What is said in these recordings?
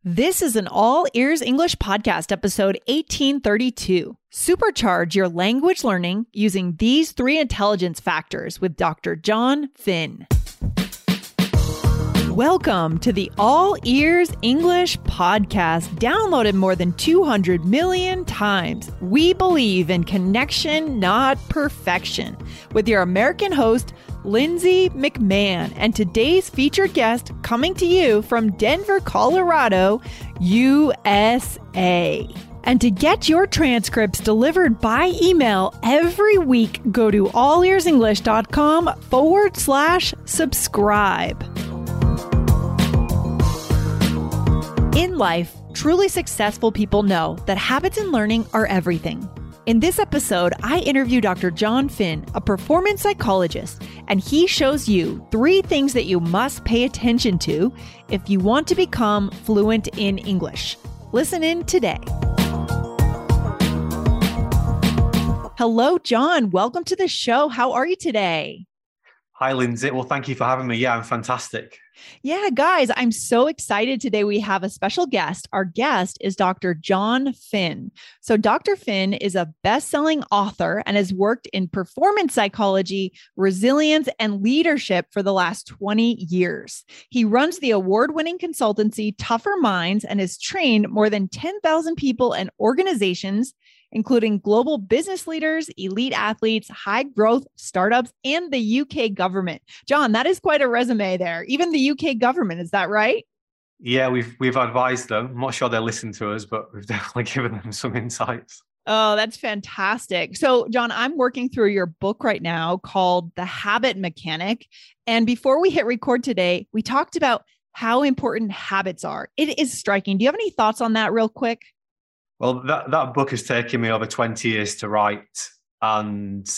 This is an All Ears English Podcast, episode 1832. Supercharge your language learning using these 3 intelligence factors with Dr. John Finn. Welcome to the All Ears English Podcast, downloaded more than 200 million times. We believe in connection, not perfection, with your American host, Lindsay McMahon, and today's featured guest coming to you from Denver, Colorado, USA. And to get your transcripts delivered by email every week, go to allearsenglish.com/subscribe. In life, truly successful people know that habits and learning are everything. In this episode, I interview Dr. John Finn, a performance psychologist, and he shows you 3 things that you must pay attention to if you want to become fluent in English. Listen in today. Hello, John. Welcome to the show. How are you today? Hi, Lindsay. Well, thank you for having me. Yeah, I'm fantastic. Yeah, guys, I'm so excited today. We have a special guest. Our guest is Dr. John Finn. So Dr. Finn is a best-selling author and has worked in performance psychology, resilience, and leadership for the last 20 years. He runs the award-winning consultancy Tougher Minds and has trained more than 10,000 people and organizations, including global business leaders, elite athletes, high growth startups, and the UK government. John, that is quite a resume there. Even the UK government, is that right? Yeah, we've advised them. I'm not sure they listen to us, but we've definitely given them some insights. Oh, that's fantastic. So, John, I'm working through your book right now called The Habit Mechanic. And before we hit record today, we talked about how important habits are. It is striking. Do you have any thoughts on that real quick? Well, that book has taken me over 20 years to write. And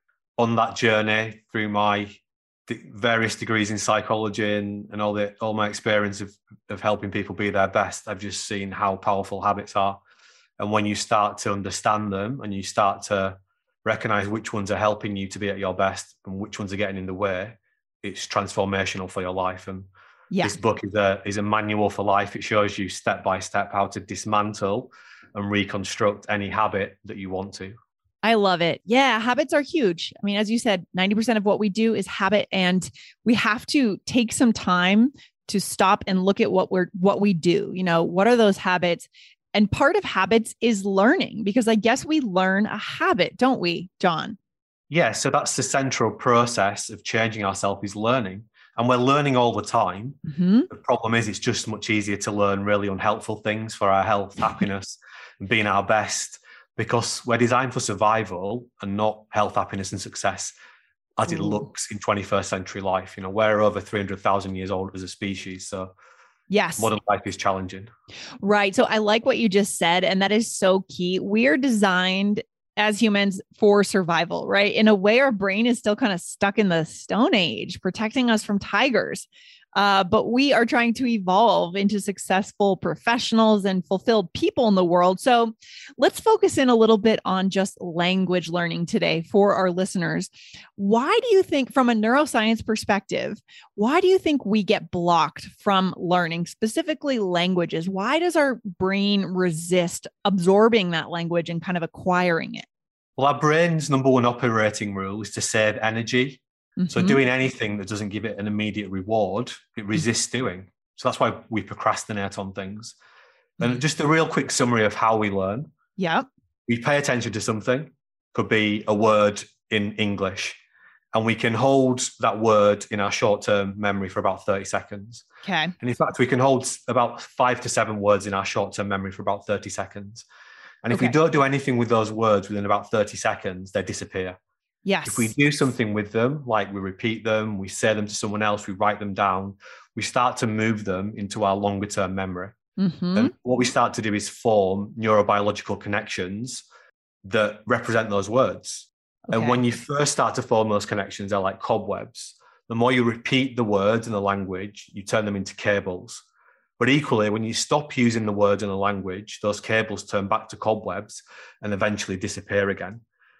on that journey through my various degrees in psychology and all my experience of helping people be their best, I've just seen how powerful habits are. And when you start to understand them and you start to recognize which ones are helping you to be at your best and which ones are getting in the way, it's transformational for your life. And this book is a manual for life. It shows you step by step how to dismantle and reconstruct any habit that you want to. I love it. Yeah, habits are huge. I mean, as you said, 90% of what we do is habit, and we have to take some time to stop and look at what we do. You know, what are those habits? And part of habits is learning, because I guess we learn a habit, don't we, John? Yeah, so that's the central process of changing ourselves, is learning. And we're learning all the time. Mm-hmm. The problem is it's just much easier to learn really unhelpful things for our health, happiness, and being our best, because we're designed for survival and not health, happiness, and success as it looks in 21st century life. You know, we're over 300,000 years old as a species. So yes, modern life is challenging. Right. So I like what you just said. And that is so key. We are designed as humans for survival, right? In a way, our brain is still kind of stuck in the Stone Age, protecting us from tigers. But we are trying to evolve into successful professionals and fulfilled people in the world. So let's focus in a little bit on just language learning today for our listeners. Why do you think, from a neuroscience perspective, why do you think we get blocked from learning, specifically languages? Why does our brain resist absorbing that language and kind of acquiring it? Well, our brain's number one operating rule is to save energy. Mm-hmm. So doing anything that doesn't give it an immediate reward, it resists doing. So that's why we procrastinate on things. And just a real quick summary of how we learn. Yeah. We pay attention to something, could be a word in English, and we can hold that word in our short-term memory for about 30 seconds. Okay. And in fact, we can hold about 5 to 7 words in our short-term memory for about 30 seconds. And if we don't do anything with those words within about 30 seconds, they disappear. Yes. If we do something with them, like we repeat them, we say them to someone else, we write them down, we start to move them into our longer term memory. Mm-hmm. And what we start to do is form neurobiological connections that represent those words. Okay. And when you first start to form those connections, they're like cobwebs. The more you repeat the words and the language, you turn them into cables. But equally, when you stop using the words and the language, those cables turn back to cobwebs and eventually disappear again.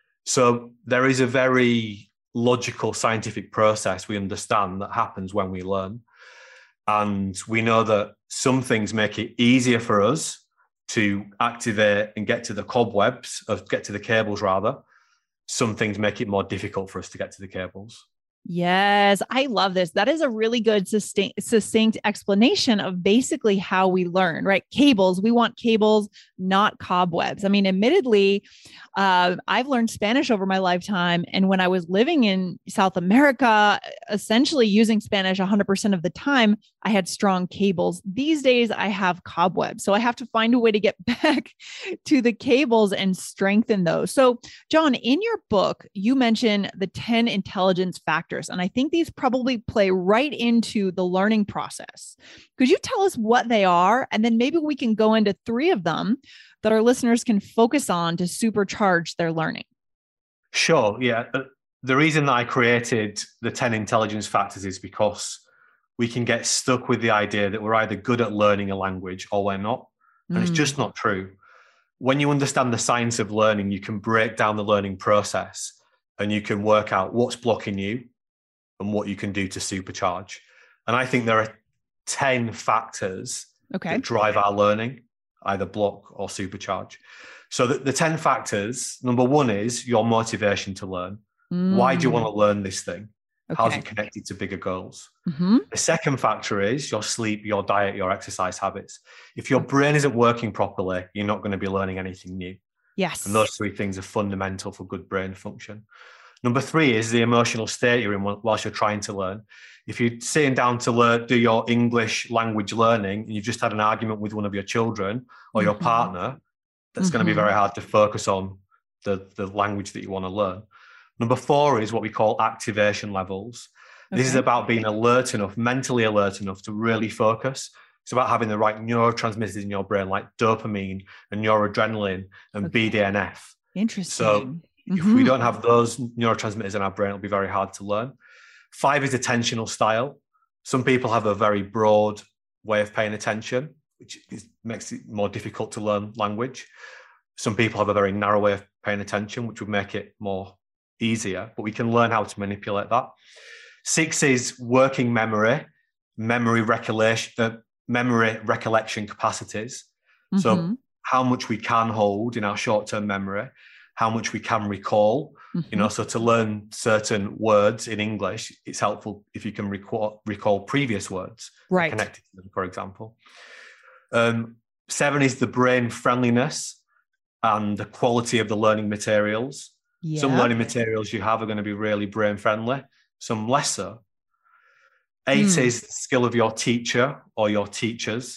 So there is a very logical scientific process we understand that happens when we learn. And we know that some things make it easier for us to activate and get to the cobwebs, or get to the cables rather. Some things make it more difficult for us to get to the cables. Yes, I love this. That is a really good succinct explanation of basically how we learn, right? Cables, we want cables, not cobwebs. I mean, admittedly, I've learned Spanish over my lifetime. And when I was living in South America, essentially using Spanish 100% of the time, I had strong cables. These days, I have cobwebs. So I have to find a way to get back to the cables and strengthen those. So, John, in your book, you mention the 10 intelligence factors. And I think these probably play right into the learning process. Could you tell us what they are? And then maybe we can go into 3 of them that our listeners can focus on to supercharge their learning. Sure. Yeah. The reason that I created the 10 intelligence factors is because we can get stuck with the idea that we're either good at learning a language or we're not. And it's just not true. When you understand the science of learning, you can break down the learning process and you can work out what's blocking you and what you can do to supercharge. And I think there are 10 factors that drive our learning, either block or supercharge. So the 10 factors, number 1 is your motivation to learn. Why do you want to learn this thing? How's it connected to bigger goals? The second factor is your sleep, your diet, your exercise habits. If your brain isn't working properly, you're not going to be learning anything new. Yes. And those 3 things are fundamental for good brain function. Number 3 is the emotional state you're in whilst you're trying to learn. If you're sitting down to do your English language learning and you've just had an argument with one of your children or your partner, that's going to be very hard to focus on the language that you want to learn. Number 4 is what we call activation levels. This is about being alert enough, mentally alert enough to really focus. It's about having the right neurotransmitters in your brain, like dopamine and noradrenaline and BDNF. Interesting. So if we don't have those neurotransmitters in our brain, it'll be very hard to learn. 5 is attentional style. Some people have a very broad way of paying attention, which makes it more difficult to learn language. Some people have a very narrow way of paying attention, which would make it more easier, but we can learn how to manipulate that. 6 is working memory recollection capacities. So how much we can hold in our short-term memory, how much we can recall, so to learn certain words in English, it's helpful if you can recall previous words connected to them, for example. 7 is the brain friendliness and the quality of the learning materials. Yeah. Some learning materials you have are going to be really brain friendly, some less so. 8 is the skill of your teacher or your teachers.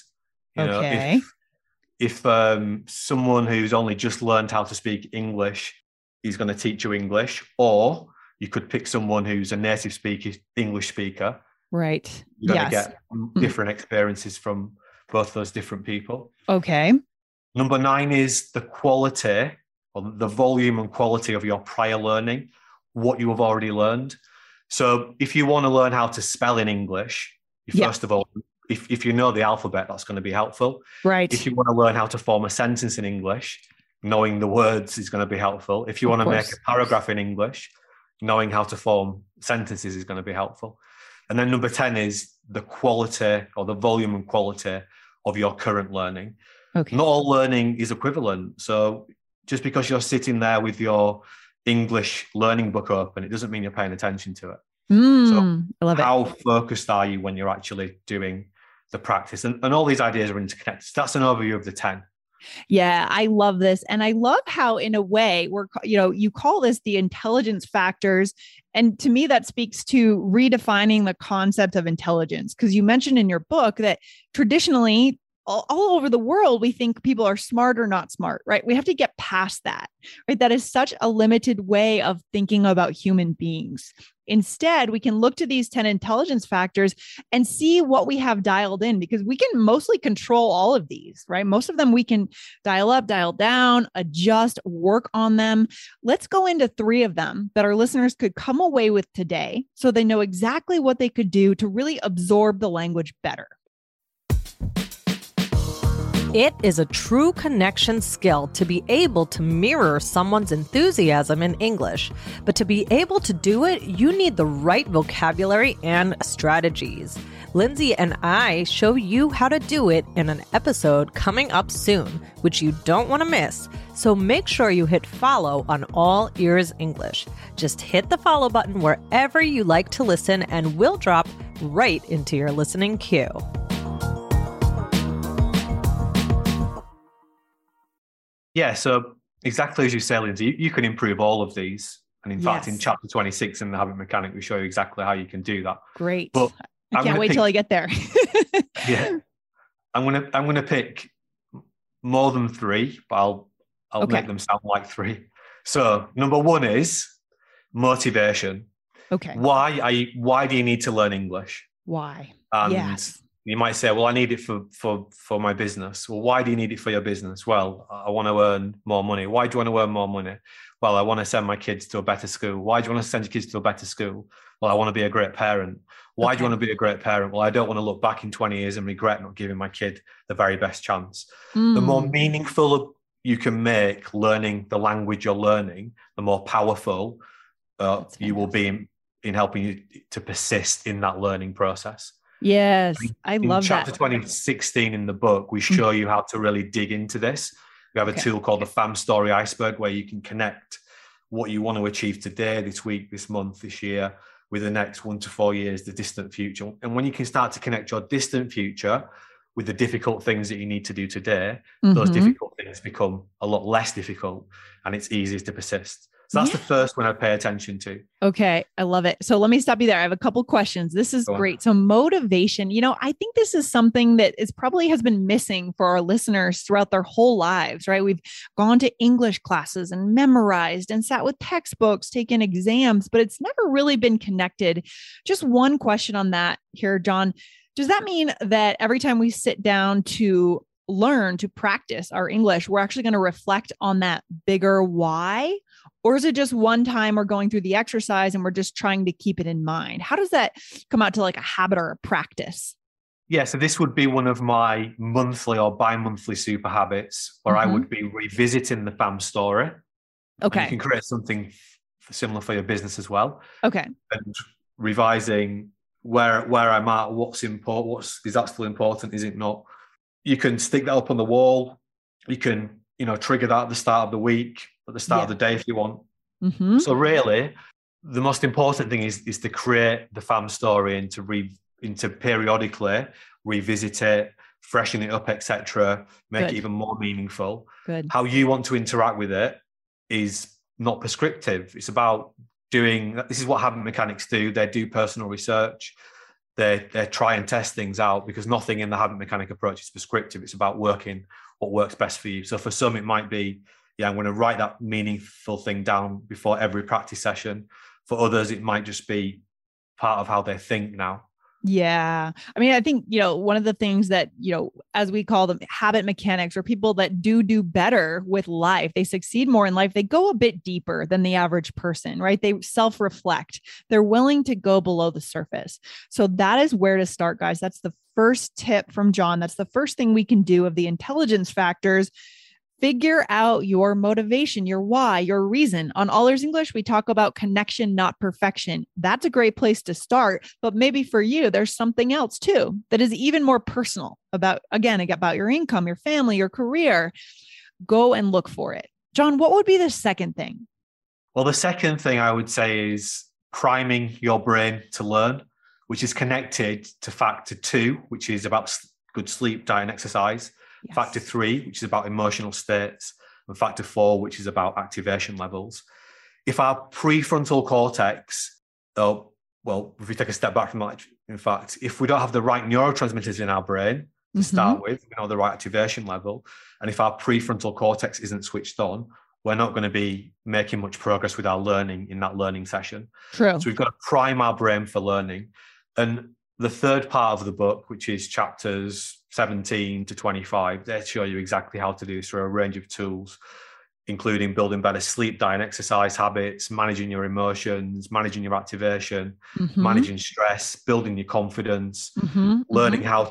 If someone who's only just learned how to speak English is going to teach you English, or you could pick someone who's a native English speaker. Right. You're going to get different experiences from both those different people. Okay. Number 9 is the quality or the volume and quality of your prior learning, what you have already learned. So if you want to learn how to spell in English, first of all, if you know the alphabet, that's going to be helpful. Right. If you want to learn how to form a sentence in English, knowing the words is going to be helpful. If you want to make a paragraph in English, knowing how to form sentences is going to be helpful. And then number 10 is the quality or the volume and quality of your current learning. Okay. Not all learning is equivalent. So just because you're sitting there with your English learning book open, it doesn't mean you're paying attention to it. So I love it. How focused are you when you're actually doing the practice? And all these ideas are interconnected. So that's an overview of the 10. Yeah, I love this. And I love how, in a way, you call this the intelligence factors. And to me, that speaks to redefining the concept of intelligence. Because you mentioned in your book that traditionally, all over the world, we think people are smart or not smart, right? We have to get past that, right? That is such a limited way of thinking about human beings. Instead, we can look to these 10 intelligence factors and see what we have dialed in, because we can mostly control all of these, right? Most of them we can dial up, dial down, adjust, work on them. Let's go into 3 of them that our listeners could come away with today so they know exactly what they could do to really absorb the language better. It is a true connection skill to be able to mirror someone's enthusiasm in English. But to be able to do it, you need the right vocabulary and strategies. Lindsay and I show you how to do it in an episode coming up soon, which you don't want to miss. So make sure you hit follow on All Ears English. Just hit the follow button wherever you like to listen, and we'll drop right into your listening queue. Yeah, so exactly as you say, Lindsay, you can improve all of these. And in fact, in chapter 26 in The Habit Mechanic, we show you exactly how you can do that. Great. But I can't wait till I get there. Yeah. I'm gonna pick more than three, but I'll make them sound like three. So number one is motivation. Okay. Why do you need to learn English? Why? And you might say, well, I need it for my business. Well, why do you need it for your business? Well, I want to earn more money. Why do you want to earn more money? Well, I want to send my kids to a better school. Why do you want to send your kids to a better school? Well, I want to be a great parent. Why do you want to be a great parent? Well, I don't want to look back in 20 years and regret not giving my kid the very best chance. The more meaningful you can make learning the language you're learning, the more powerful you will be in helping you to persist in that learning process. Yes, I love that. In chapter 2016 in the book, we show you how to really dig into this. We have a tool called the FAM Story Iceberg, where you can connect what you want to achieve today, this week, this month, this year, with the next 1 to 4 years, the distant future. And when you can start to connect your distant future with the difficult things that you need to do today, those difficult things become a lot less difficult, and it's easier to persist. So that's the first one I pay attention to. Okay. I love it. So let me stop you there. I have a couple questions. This is great. So motivation, I think this is something that is probably has been missing for our listeners throughout their whole lives, right? We've gone to English classes and memorized and sat with textbooks, taken exams, but it's never really been connected. Just one question on that here, John. Does that mean that every time we sit down to learn, to practice our English, we're actually going to reflect on that bigger why? Or is it just one time we're going through the exercise and we're just trying to keep it in mind? How does that come out to like a habit or a practice? Yeah, so this would be one of my monthly or bi-monthly super habits where I would be revisiting the FAM story. Okay. And you can create something similar for your business as well. Okay. And revising where I'm at, what's important, is that still important, is it not? You can stick that up on the wall. You can, trigger that at the start of the week, at the start of the day if you want. So really, the most important thing is to create the FAM story and to periodically revisit it, freshen it up, etc., make it even more meaningful. Good. How you want to interact with it is not prescriptive. It's about this is what habit mechanics do. They do personal research. They try and test things out, because nothing in the habit mechanic approach is prescriptive. It's about working what works best for you. So for some, it might be, I'm going to write that meaningful thing down before every practice session. For others, it might just be part of how they think now. Yeah. I mean, I think, one of the things that, as we call them habit mechanics, or people that do better with life, they succeed more in life. They go a bit deeper than the average person, right? They self-reflect. They're willing to go below the surface. So that is where to start, guys. That's the first tip from John. That's the first thing we can do of the intelligence factors. Figure out your motivation, your why, your reason. On All Ears English, we talk about connection, not perfection. That's a great place to start. But maybe for you, there's something else too that is even more personal about your income, your family, your career. Go and look for it. John, what would be the second thing? Well, the second thing I would say is priming your brain to learn, which is connected to factor 2, which is about good sleep, diet, and exercise. Yes. Factor 3, which is about emotional states, and factor 4, which is about activation levels. If our prefrontal cortex, if we take a step back from that, in fact, if we don't have the right neurotransmitters in our brain to start with, the right activation level, and if our prefrontal cortex isn't switched on, we're not going to be making much progress with our learning in that learning session. True. So we've got to prime our brain for learning. And the third part of the book, which is chapters 17 to 25, they show you exactly how to do this through a range of tools, including building better sleep, diet, and exercise habits, managing your emotions, managing your activation, managing stress, building your confidence, learning how to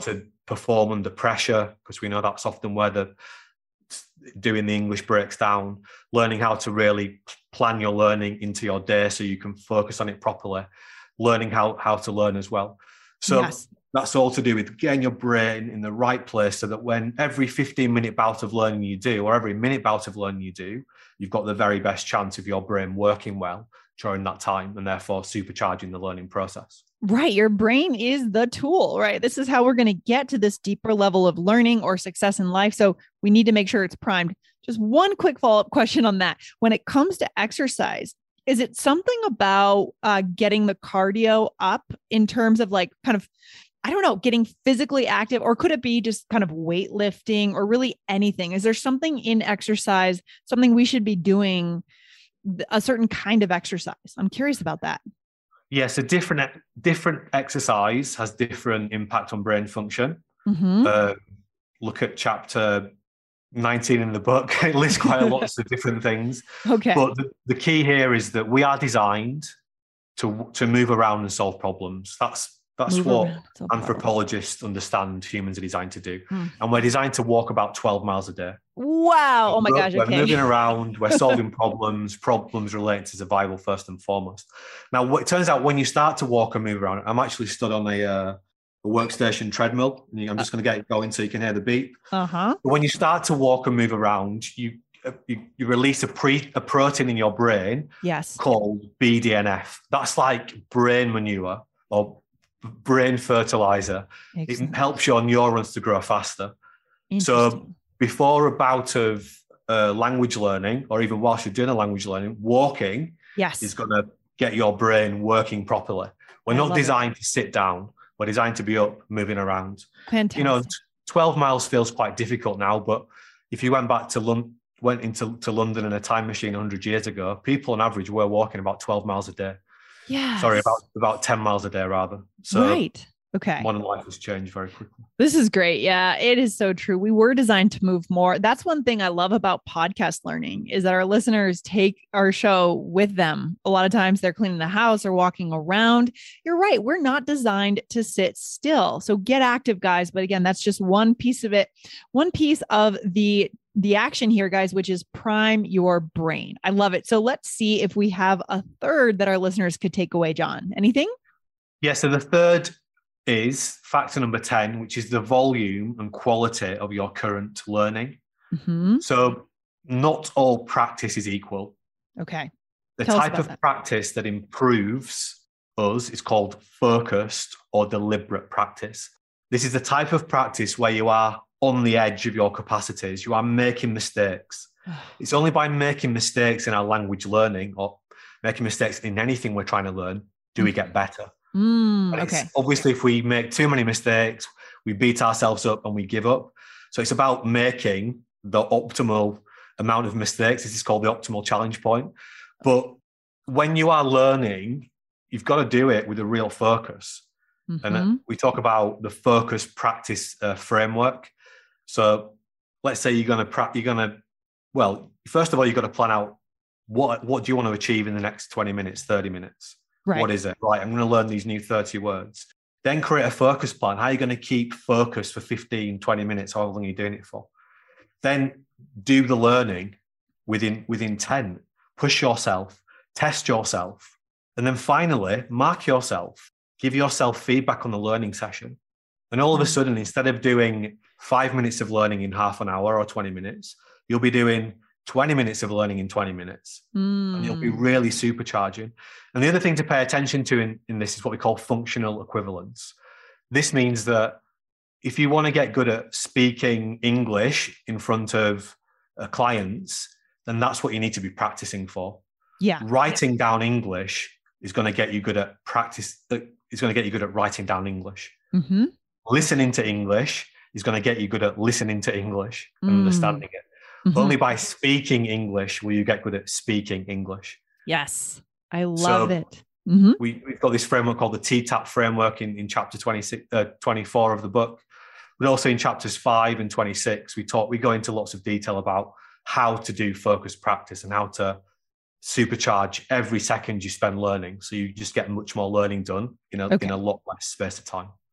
perform under pressure, because we know that's often where doing the English breaks down. Learning how to really plan your learning into your day so you can focus on it properly. Learning how to learn as well. So Yes. that's all to do with getting your brain in the right place, so that when every 15-minute bout of learning you do, or every minute bout of learning you do, you've got the very best chance of your brain working well during that time, and therefore supercharging the learning process. Right. Your brain is the tool, right? This is how we're going to get to this deeper level of learning or success in life. So we need to make sure it's primed. Just one quick follow-up question on that. When it comes to exercise, is it something about getting the cardio up in terms of like kind of, I don't know, getting physically active, or could it be just kind of weightlifting or really anything? Is there something in exercise, something we should be doing, a certain kind of exercise? I'm curious about that. Yes, a different exercise has different impact on brain function. Mm-hmm. Look at chapter 19 in the book. It lists quite a lot of different things. Okay. But the key here is that we are designed to move around and solve problems. That's what anthropologists understand humans are designed to do. And we're designed to walk about 12 miles a day. Wow. Oh my gosh. We're Okay. moving around. We're solving problems related to survival first and foremost. Now, it turns out when you start to walk and move around, I'm actually stood on a workstation treadmill. I'm just going to get it going so you can hear the beep. Uh-huh. But when you start to walk and move around, you release a protein in your brain. Yes. Called BDNF. That's like brain manure or brain fertilizer. Excellent. It helps your neurons to grow faster. So before a bout of language learning, or even whilst you're doing a language learning, walking is going to get your brain working properly. We're not designed to sit down. We're designed to be up, moving around. Fantastic. 12 miles feels quite difficult now, but if you went back to London in a time machine 100 years ago, people on average were walking about 12 miles a day. Yeah. Sorry, about 10 miles a day rather. So right. Okay. Modern life has changed very quickly. This is great. Yeah, it is so true. We were designed to move more. That's one thing I love about podcast learning is that our listeners take our show with them. A lot of times they're cleaning the house or walking around. You're right. We're not designed to sit still. So get active, guys. But again, that's just one piece of it. One piece of the action here, guys, which is prime your brain. I love it. So let's see if we have a third that our listeners could take away, John. Anything? Yeah. So the third is factor number 10, which is the volume and quality of your current learning. Mm-hmm. So not all practice is equal. Okay. The type of practice that improves us is called focused or deliberate practice. This is the type of practice where you are on the edge of your capacities. You are making mistakes. It's only by making mistakes in our language learning or making mistakes in anything we're trying to learn do we get better. Okay. Obviously, if we make too many mistakes, we beat ourselves up and we give up. So it's about making the optimal amount of mistakes. This is called the optimal challenge point. But when you are learning, you've got to do it with a real focus. Mm-hmm. And we talk about the focus practice framework. So let's say first of all, you've got to plan out what do you want to achieve in the next 20 minutes, 30 minutes? Right. What is it? Right, I'm going to learn these new 30 words. Then create a focus plan. How are you going to keep focused for 15, 20 minutes, however long you're doing it for? Then do the learning with intent. Push yourself, test yourself. And then finally, mark yourself. Give yourself feedback on the learning session. And all of a sudden, instead of doing 5 minutes of learning in half an hour or 20 minutes, you'll be doing 20 minutes of learning in 20 minutes. And you'll be really supercharging. And the other thing to pay attention to in this is what we call functional equivalence. This means that if you want to get good at speaking English in front of clients, then that's what you need to be practicing for. Yeah. Writing down English is going to get you good at practice. It's going to get you good at writing down English. Mm-hmm. Listening to English is going to get you good at listening to English and understanding it. Mm-hmm. Only by speaking English will you get good at speaking English. Yes, I love it. Mm-hmm. We've got this framework called the TTAP framework in chapter 24 of the book, but also in chapters 5 and 26, we go into lots of detail about how to do focused practice and how to supercharge every second you spend learning. So you just get much more learning done in a lot less space of time.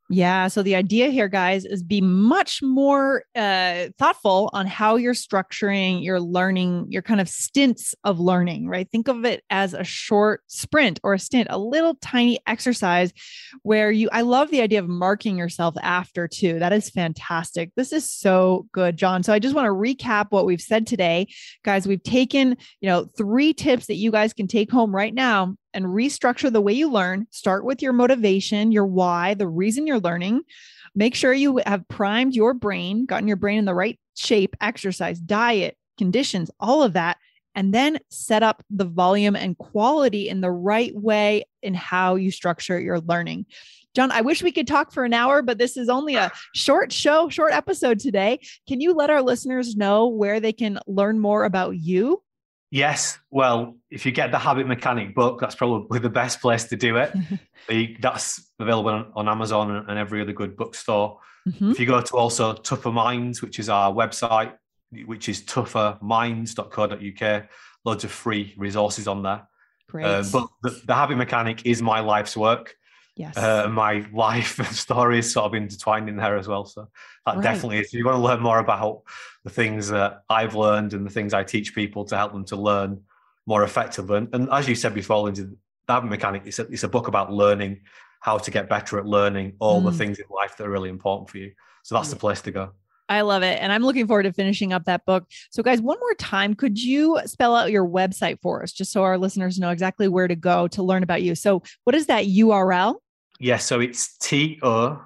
Yeah. So the idea here, guys, is be much more thoughtful on how you're structuring your learning, your kind of stints of learning, right? Think of it as a short sprint or a stint, a little tiny exercise where I love the idea of marking yourself after too. That is fantastic. This is so good, John. So I just want to recap what we've said today. Guys, we've taken, 3 tips that you guys can take home right now and restructure the way you learn. Start with your motivation, your why, the reason you're learning. Make sure you have primed your brain, gotten your brain in the right shape, exercise, diet, conditions, all of that. And then set up the volume and quality in the right way in how you structure your learning. John, I wish we could talk for an hour, but this is only a short episode today. Can you let our listeners know where they can learn more about you? Yes. Well, if you get the Habit Mechanic book, that's probably the best place to do it. That's available on Amazon and every other good bookstore. Mm-hmm. If you go to also Tougher Minds, which is our website, which is tougherminds.co.uk, loads of free resources on there. Great. But the Habit Mechanic is my life's work. Yes. My life and story is sort of intertwined in there as well. So that definitely is. If you want to learn more about the things that I've learned and the things I teach people to help them to learn more effectively. And as you said before, Lindsay, the Habit Mechanic, it's a book about learning how to get better at learning all the things in life that are really important for you. So that's the place to go. I love it. And I'm looking forward to finishing up that book. So guys, one more time, could you spell out your website for us, just so our listeners know exactly where to go to learn about you? So what is that URL? Yes, so it's TOUGHER,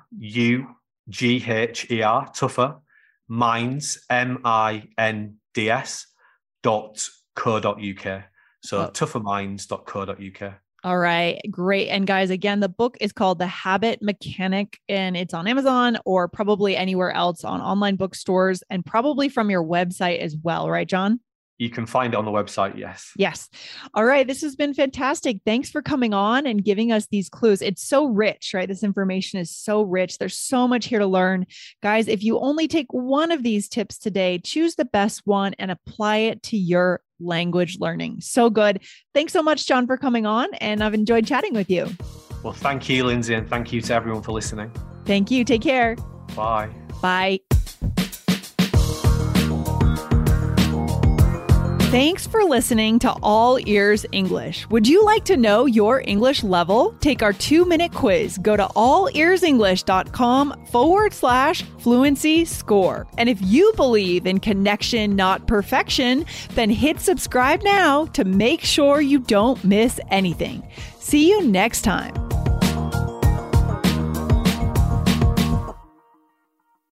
Tougher Minds, MINDS.co.uk. So tougherminds.co.uk. All right, great. And guys, again, the book is called The Habit Mechanic, and it's on Amazon or probably anywhere else on online bookstores and probably from your website as well, right, John? You can find it on the website, yes. Yes. All right. This has been fantastic. Thanks for coming on and giving us these clues. It's so rich, right? This information is so rich. There's so much here to learn. Guys, if you only take one of these tips today, choose the best one and apply it to your language learning. So good. Thanks so much, John, for coming on. And I've enjoyed chatting with you. Well, thank you, Lindsay, and thank you to everyone for listening. Thank you. Take care. Bye. Bye. Thanks for listening to All Ears English. Would you like to know your English level? Take our 2-minute quiz. Go to allearsenglish.com/fluency score. And if you believe in connection, not perfection, then hit subscribe now to make sure you don't miss anything. See you next time.